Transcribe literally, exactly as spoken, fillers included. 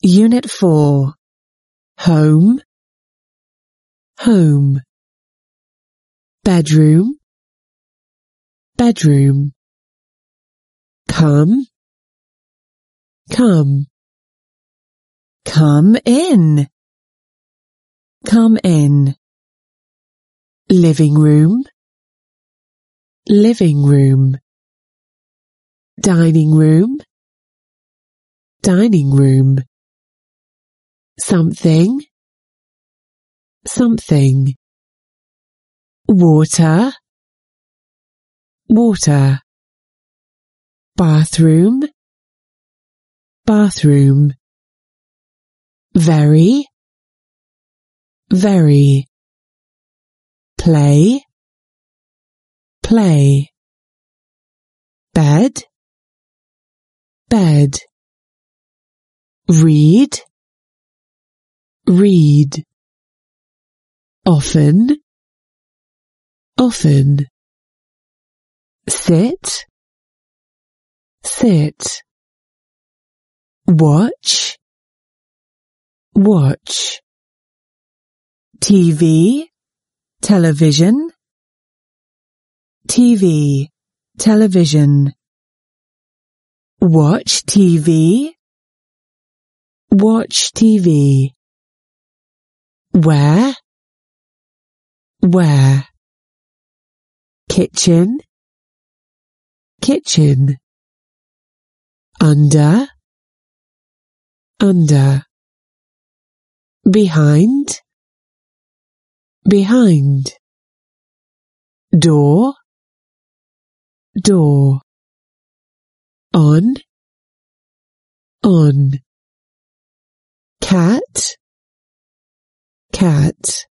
Unit four. Home, home. Bedroom, bedroom. Come, come. Come in, come in. Living room, living room. Dining room, dining room. Something, something. Water, water. Bathroom, bathroom. Very, very. Play, play. Bed, bed. Read, read. Often, often. Sit, sit. Watch, watch. T V, television, T V, television. Watch T V, watch T V. Where, where. Kitchen, kitchen. Under, under. Behind, behind. Door, door. On, on. Cat, cat.